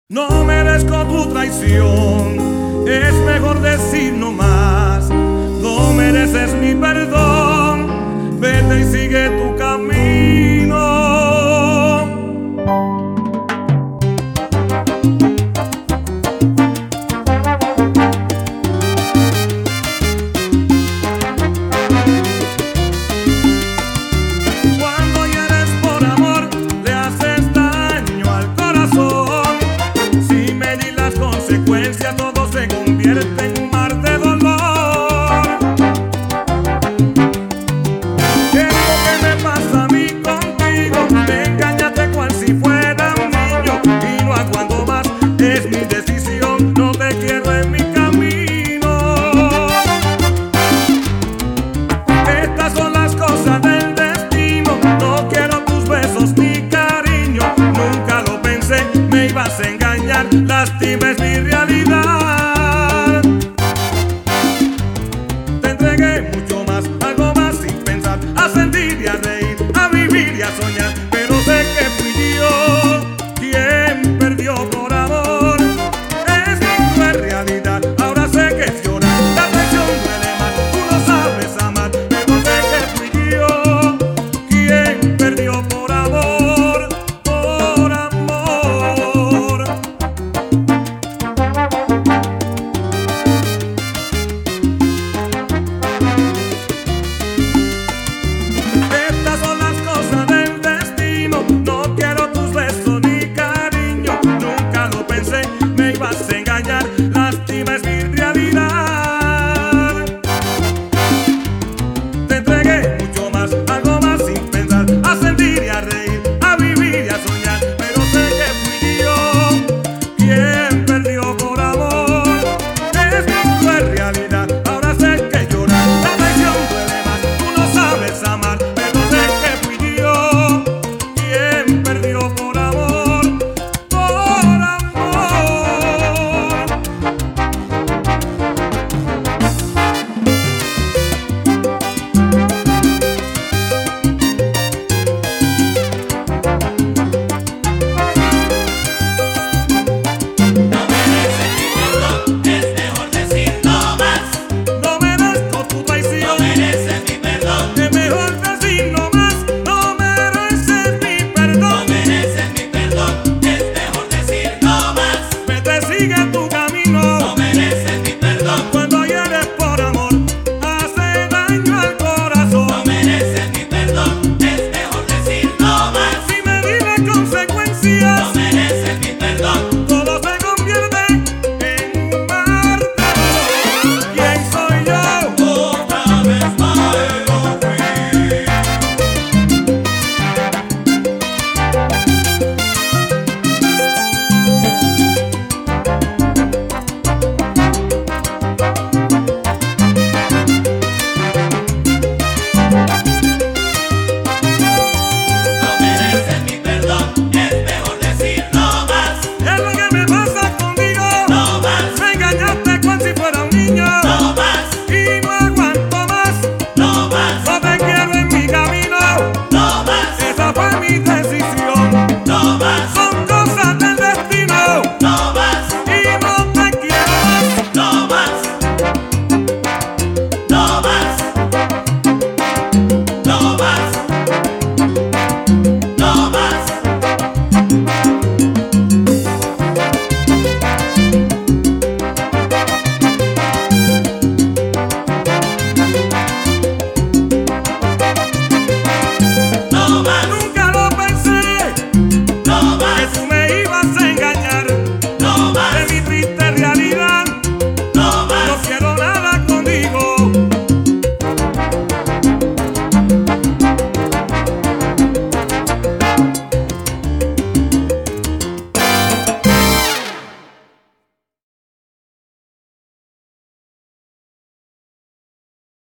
No merezco tu traición, es mejor decir no más. No mereces mi perdón, vete y sigue tu camino. Cuando hieres por amor, le haces daño al corazón. Si medí las consecuencias, todo se convierte en un mar de dolor. ¿Qué es lo que me pasa a mí contigo? Me engañaste cual si fuera un niño y no aguanto más, es mi decisión, no te quiero en mi camino. Estas son las cosas del destino, no quiero tus besos ni cariño. Nunca lo pensé, me ibas a engañar, lástima es mi realidad. Te entregué mucho más, algo más sin pensar, a sentir y a reír, a vivir y a soñar. Pero sé que fui yo quien perdió por amor. Es mi cruel realidad, ahora sé que es llorar, la traición duele más, tú no sabes amar. Pero sé que fui yo quien perdió por amor, por amor. Estas son las cosas del destino, no quiero tus besos ni cariño. Nunca lo pensé, me ibas a engañar, lástima es mi realidad. Te entregué mucho más, algo más sin pensar, a sentir y a reír, a vivir y a soñar. Pero sé que fui yo quien perdió por amor. Es mi cruel realidad, ahora sé que llorar, la traición duele más, tú no sabes amar. Pero sé que fui yo quien perdió por amor, por amor. No mereces mi perdón, es mejor decir no más. No mereces mi traición, No es mejor decir no más. No mereces mi perdón, mereces mi perdón, es mejor decir no más. vete, sigue tu camino.